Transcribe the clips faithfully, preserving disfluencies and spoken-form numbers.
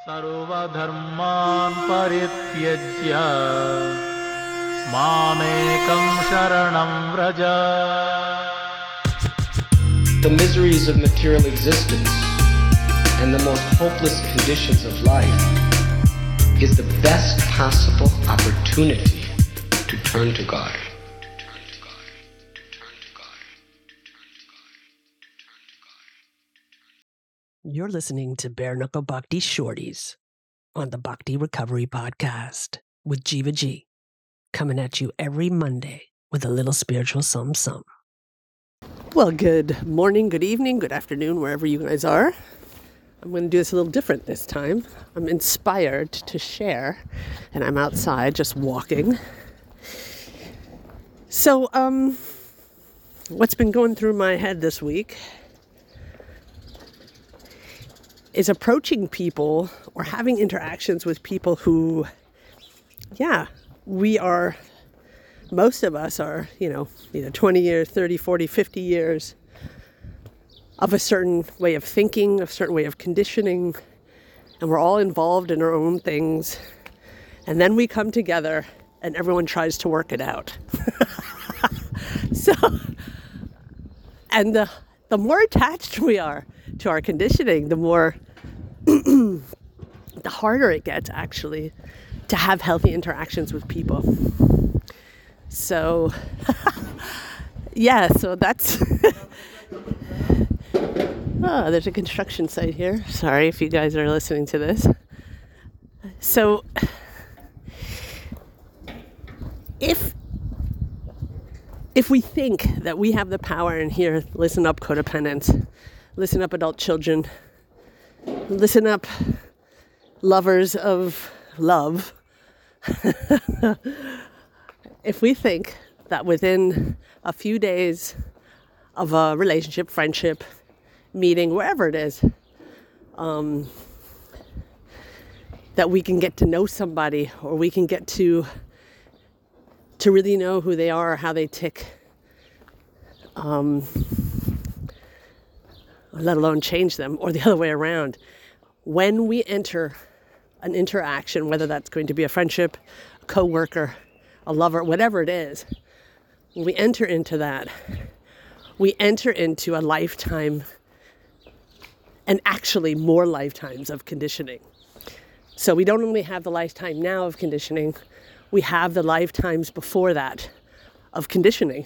सर्वधर्मान् परित्यज्य मामेकं शरणं Vraj. The miseries of material existence and the most hopeless conditions of life is the best possible opportunity to turn to God. You're listening to Bare Knuckle Bhakti Shorties on the Bhakti Recovery Podcast with Jiva G, coming at you every Monday with a little spiritual something something. Well, good morning, good evening, good afternoon, wherever you guys are. I'm going to do this a little different this time. I'm inspired to share, and I'm outside just walking. So, um, what's been going through my head this week is approaching people or having interactions with people who, yeah, we are, most of us are, you know, either twenty years, thirty, forty, fifty years of a certain way of thinking, a certain way of conditioning, and we're all involved in our own things. And then we come together and everyone tries to work it out. So, and the, the more attached we are to our conditioning, the more, the harder it gets actually to have healthy interactions with people. So, yeah, so that's, oh, there's a construction site here. Sorry if you guys are listening to this. So, if If we think that we have the power in here, listen up, codependents, listen up, adult children, listen up, lovers of love. If we think that within a few days of a relationship, friendship, meeting, wherever it is, um, that we can get to know somebody, or we can get to to really know who they are, or how they tick, um, let alone change them, or the other way around. When we enter an interaction, whether that's going to be a friendship, a coworker, a lover, whatever it is, when we enter into that, we enter into a lifetime, and actually more lifetimes of conditioning. So we don't only have the lifetime now of conditioning, we have the lifetimes before that of conditioning.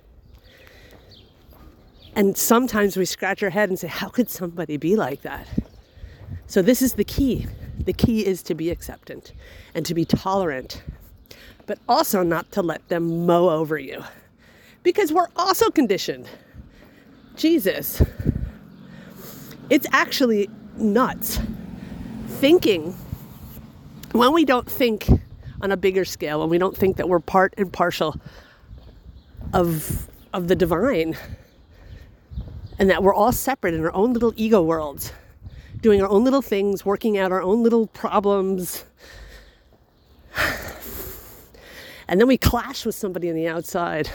And sometimes we scratch our head and say, how could somebody be like that? So this is the key. The key is to be acceptant and to be tolerant, but also not to let them mow over you, because we're also conditioned. Jesus. It's actually nuts thinking, when we don't think on a bigger scale, when we don't think that we're part and partial of of the divine, and that we're all separate in our own little ego worlds, doing our own little things, working out our own little problems, and then we clash with somebody on the outside.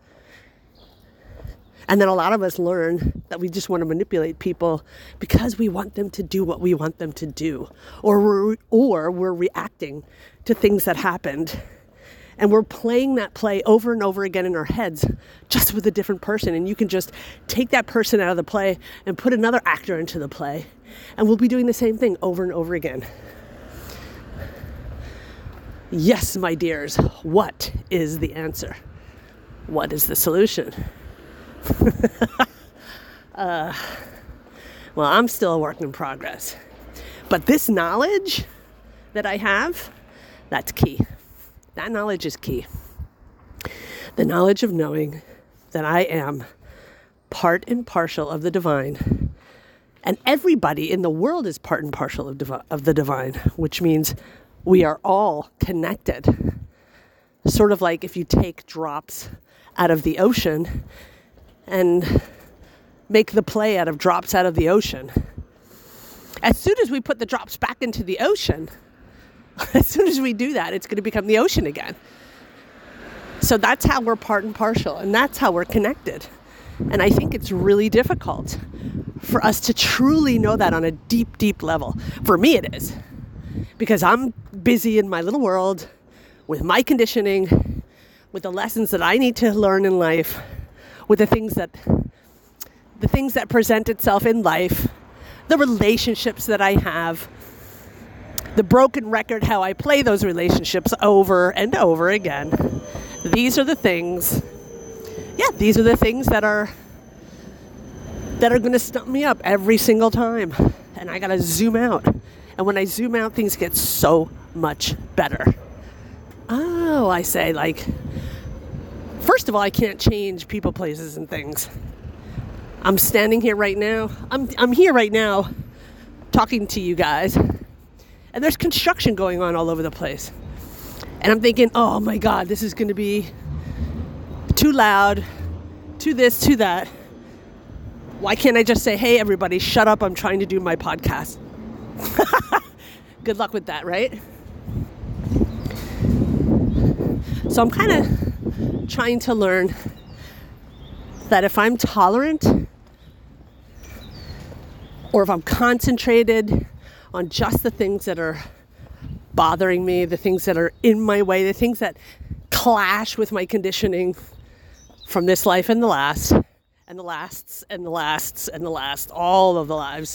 And then a lot of us learn that we just want to manipulate people because we want them to do what we want them to do. Or we're, or we're reacting to things that happened. And we're playing that play over and over again in our heads, just with a different person. And you can just take that person out of the play and put another actor into the play. And we'll be doing the same thing over and over again. Yes, my dears, what is the answer? What is the solution? uh, well, I'm still a work in progress. But this knowledge that I have, that's key. That knowledge is key. The knowledge of knowing that I am part and partial of the divine. And everybody in the world is part and partial of, divi- of the divine, which means we are all connected. Sort of like if you take drops out of the ocean and make the play out of drops out of the ocean. As soon as we put the drops back into the ocean, as soon as we do that, it's going to become the ocean again. So that's how we're part and partial, and that's how we're connected. And I think it's really difficult for us to truly know that on a deep, deep level. For me, it is. because I'm busy in my little world with my conditioning, with the lessons that I need to learn in life, with the things that the things that present itself in life, the relationships that I have, the broken record, how I play those relationships over and over again. These are the things, yeah, these are the things that are that are going to stump me up every single time. And I got to zoom out. And when I zoom out, things get so much better. Oh, I say, like, first of all, I can't change people, places, and things. I'm standing here right now. I'm I'm here right now talking to you guys. And there's construction going on all over the place. And I'm thinking, oh my God, this is going to be too loud, too this, too that. Why can't I just say, hey, everybody, shut up, I'm trying to do my podcast. Good luck with that, right? So I'm kind of trying to learn that if I'm tolerant, or if I'm concentrated on just the things that are bothering me, the things that are in my way, the things that clash with my conditioning from this life and the last, and the lasts, and the lasts, and the last, all of the lives.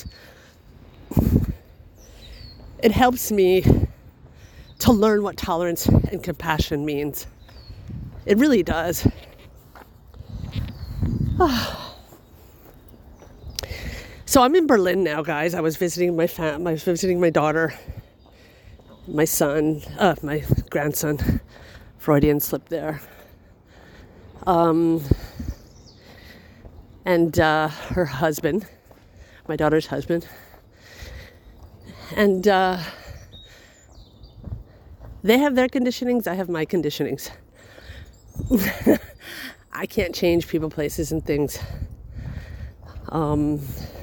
It helps me to learn what tolerance and compassion means. It really does. So I'm in Berlin now, guys. I was visiting my fam- I was visiting my daughter, my son, uh, my grandson. Freudian slip there. Um, and uh, her husband, my daughter's husband. And uh, they have their conditionings, I have my conditionings. I can't change people, places, and things. Um,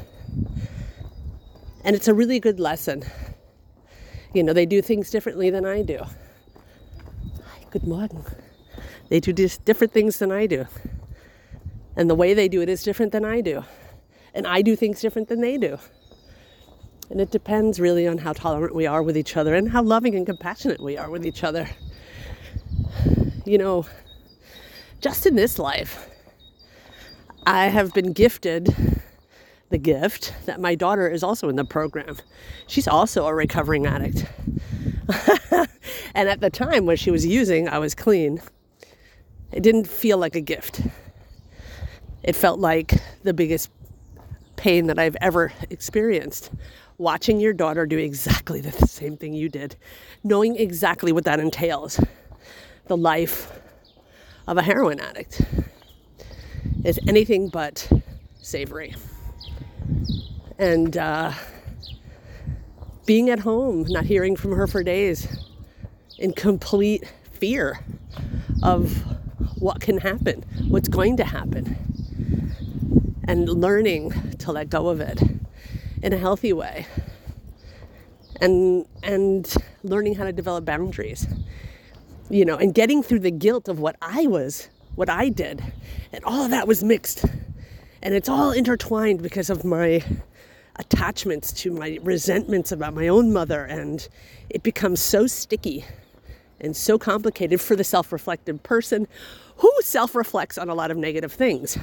and it's a really good lesson. You know, they do things differently than I do. Hi, good morning. They do dis- different things than I do. And the way they do it is different than I do. And I do things different than they do. And it depends really on how tolerant we are with each other and how loving and compassionate we are with each other. You know, just in this life, I have been gifted the gift that my daughter is also in the program. She's also a recovering addict. And at the time when she was using, I was clean. It didn't feel like a gift. It felt like the biggest pain that I've ever experienced. Watching your daughter do exactly the same thing you did, knowing exactly what that entails. The life of a heroin addict is anything but savory. And uh, being at home, not hearing from her for days, in complete fear of what can happen, what's going to happen, and learning to let go of it in a healthy way, and and learning how to develop boundaries, you know, and getting through the guilt of what I was, what I did, and all of that was mixed, and it's all intertwined because of my attachments to my resentments about my own mother, and it becomes so sticky and so complicated for the self-reflective person who self-reflects on a lot of negative things.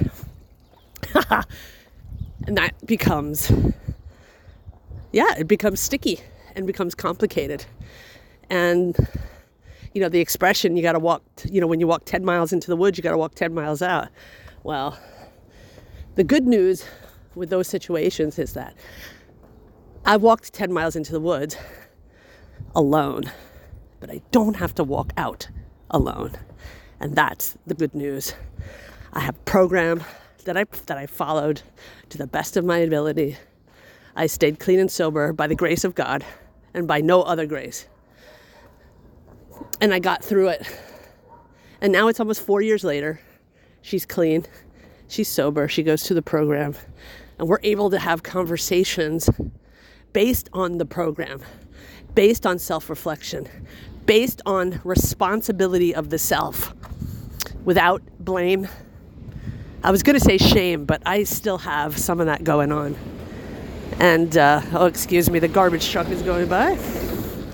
And that becomes, yeah, it becomes sticky and becomes complicated. And, you know, the expression, you got to walk, you know, when you walk ten miles into the woods, you got to walk ten miles out. Well, the good news with those situations is that I walked ten miles into the woods alone, but I don't have to walk out alone. And that's the good news. I have a program that I that I followed to the best of my ability. I stayed clean and sober by the grace of God and by no other grace. And I got through it. And now it's almost four years later. She's clean. She's sober. She goes to the program. And we're able to have conversations based on the program, based on self-reflection, based on responsibility of the self, without blame. I was going to say shame, but I still have some of that going on. And, uh, oh, excuse me, the garbage truck is going by.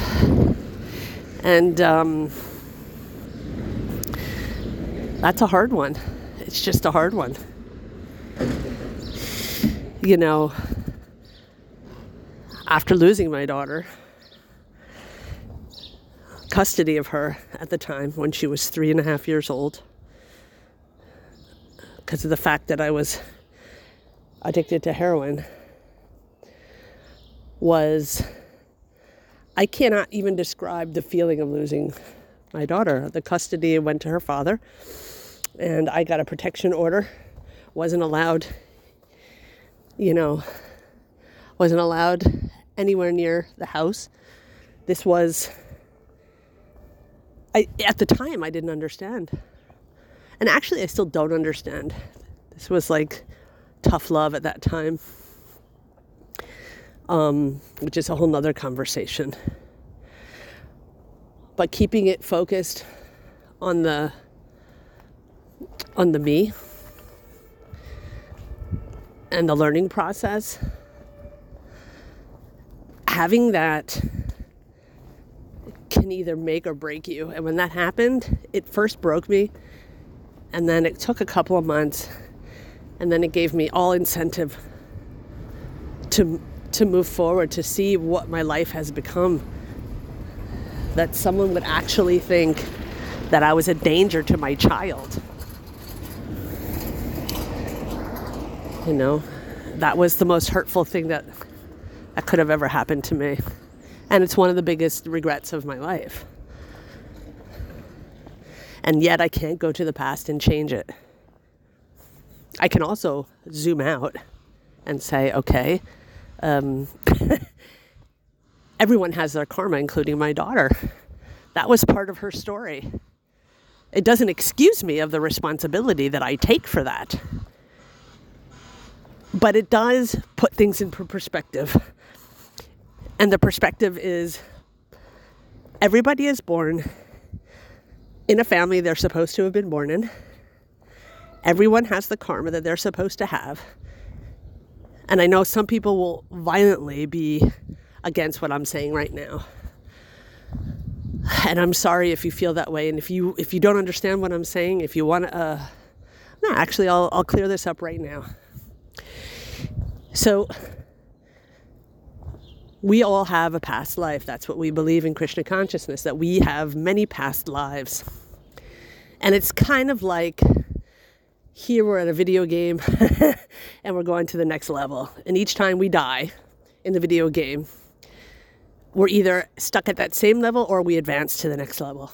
And um, that's a hard one. It's just a hard one. You know, after losing my daughter, custody of her at the time when she was three and a half years old, because of the fact that I was addicted to heroin, was, I cannot even describe the feeling of losing my daughter. The custody went to her father, and I got a protection order, wasn't allowed, you know, wasn't allowed anywhere near the house. This was, I, at the time, I didn't understand. And actually, I still don't understand. This was like tough love at that time, um, which is a whole nother conversation. But keeping it focused on the on the me and the learning process, having that can either make or break you. And when that happened, it first broke me, and then it took a couple of months, and then it gave me all incentive to to move forward, to see what my life has become. That someone would actually think that I was a danger to my child. You know, that was the most hurtful thing that, that could have ever happened to me. And it's one of the biggest regrets of my life. And yet I can't go to the past and change it. I can also zoom out and say, okay, um, everyone has their karma, including my daughter. That was part of her story. It doesn't excuse me of the responsibility that I take for that. But it does put things in perspective. And the perspective is, everybody is born in a family they're supposed to have been born in. Everyone has the karma that they're supposed to have. And I know some people will violently be against what I'm saying right now. And I'm sorry if you feel that way. And if you if you don't understand what I'm saying, if you want to, uh, no, actually, I'll I'll clear this up right now. So, we all have a past life. That's what we believe in Krishna consciousness, that we have many past lives. And it's kind of like, here we're at a video game and we're going to the next level. And each time we die in the video game, we're either stuck at that same level or we advance to the next level.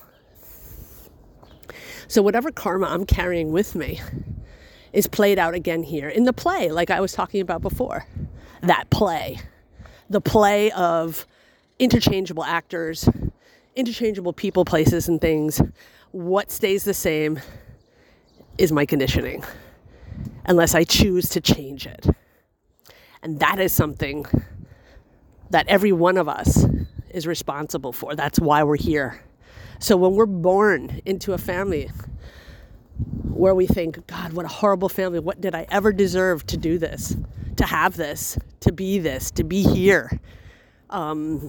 So whatever karma I'm carrying with me is played out again here in the play, like I was talking about before. That play. The play of interchangeable actors, interchangeable people, places, and things. What stays the same is my conditioning, unless I choose to change it. And that is something that every one of us is responsible for. That's why we're here. So when we're born into a family where we think, God, what a horrible family. What did I ever deserve to do this, to have this, to be this, to be here? Um,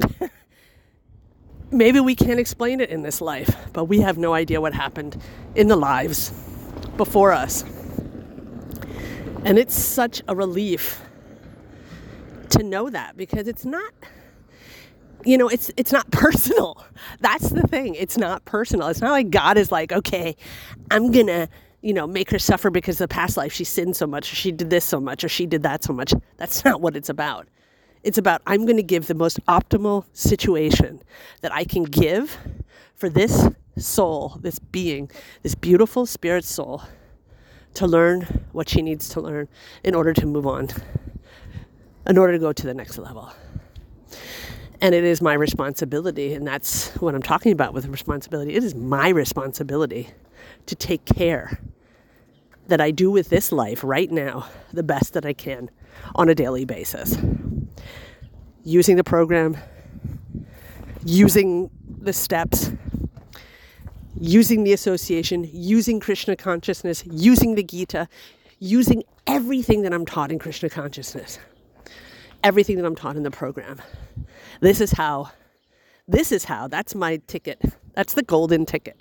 maybe we can't explain it in this life, but we have no idea what happened in the lives before us. And it's such a relief to know that, because it's not, you know, it's it's not personal. That's the thing. It's not personal. It's not like God is like, okay, I'm going to, you know, make her suffer because of the past life she sinned so much, or she did this so much, or she did that so much. That's not what it's about. It's about, I'm going to give the most optimal situation that I can give for this soul, this being, this beautiful spirit soul, to learn what she needs to learn in order to move on, in order to go to the next level. And it is my responsibility, and that's what I'm talking about with responsibility. It is my responsibility to take care that I do with this life right now the best that I can on a daily basis. Using the program, using the steps, using the association, using Krishna consciousness, using the Gita, using everything that I'm taught in Krishna consciousness, everything that I'm taught in the program. This is how This is how. That's my ticket. That's the golden ticket.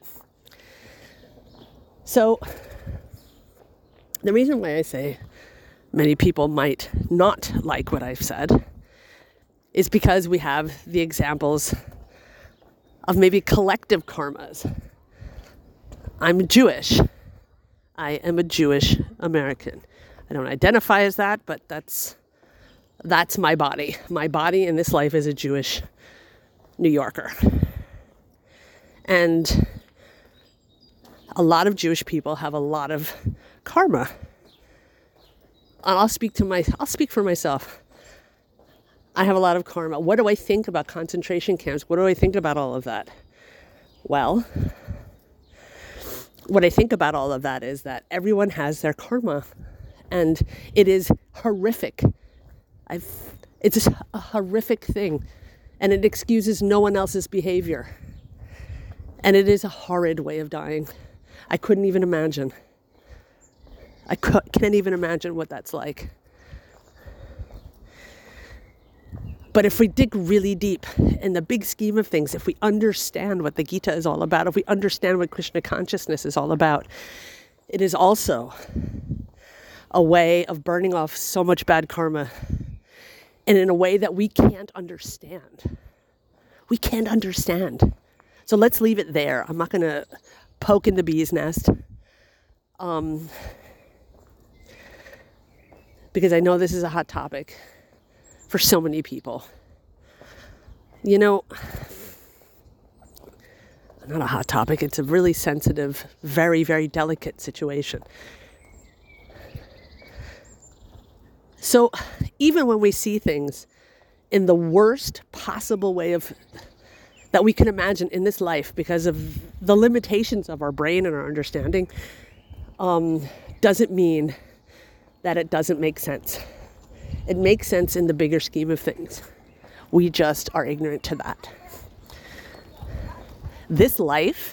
So the reason why I say many people might not like what I've said is because we have the examples of maybe collective karmas. I'm Jewish. I am a Jewish American. I don't identify as that, but that's that's my body. My body in this life is a Jewish New Yorker. And a lot of Jewish people have a lot of karma. And I'll speak to my I'll speak for myself. I have a lot of karma. What do I think about concentration camps? What do I think about all of that? Well, what I think about all of that is that everyone has their karma, and it is horrific. I've, it's a horrific thing, and it excuses no one else's behavior. And it is a horrid way of dying. I couldn't even imagine. I cu- can't even imagine what that's like. But if we dig really deep in the big scheme of things, if we understand what the Gita is all about, if we understand what Krishna consciousness is all about, it is also a way of burning off so much bad karma, and in a way that we can't understand. We can't understand. So let's leave it there. I'm not going to poke in the bee's nest. Um, because I know this is a hot topic for so many people. You know, not a hot topic, it's a really sensitive, very, very delicate situation. So even when we see things in the worst possible way of that we can imagine in this life because of the limitations of our brain and our understanding, um, doesn't mean that it doesn't make sense. It makes sense in the bigger scheme of things. We just are ignorant to that. This life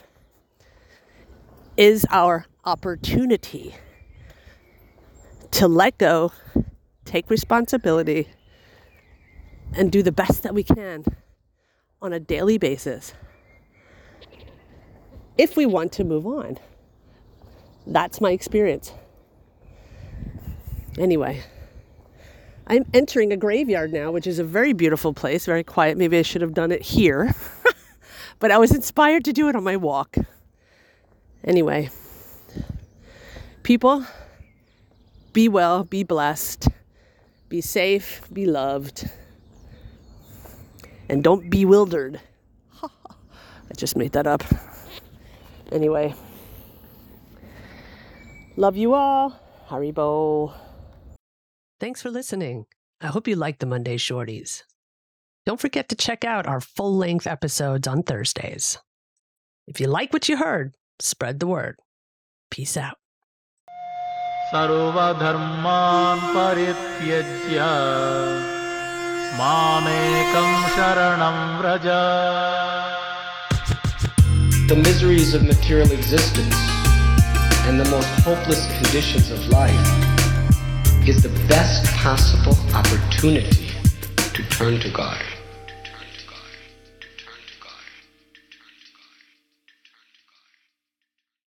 is our opportunity to let go, take responsibility, and do the best that we can on a daily basis if we want to move on. That's my experience. Anyway, I'm entering a graveyard now, which is a very beautiful place, very quiet. Maybe I should have done it here, but I was inspired to do it on my walk. Anyway, people, be well, be blessed, be safe, be loved, and don't be bewildered. I just made that up. Anyway, love you all. Haribo. Thanks for listening. I hope you liked the Monday Shorties. Don't forget to check out our full-length episodes on Thursdays. If you like what you heard, spread the word. Peace out. सर्वधर्मान् परित्यज्य मामेकं शरणं Vraj. The miseries of material existence and the most hopeless conditions of life is the best possible opportunity to turn to God.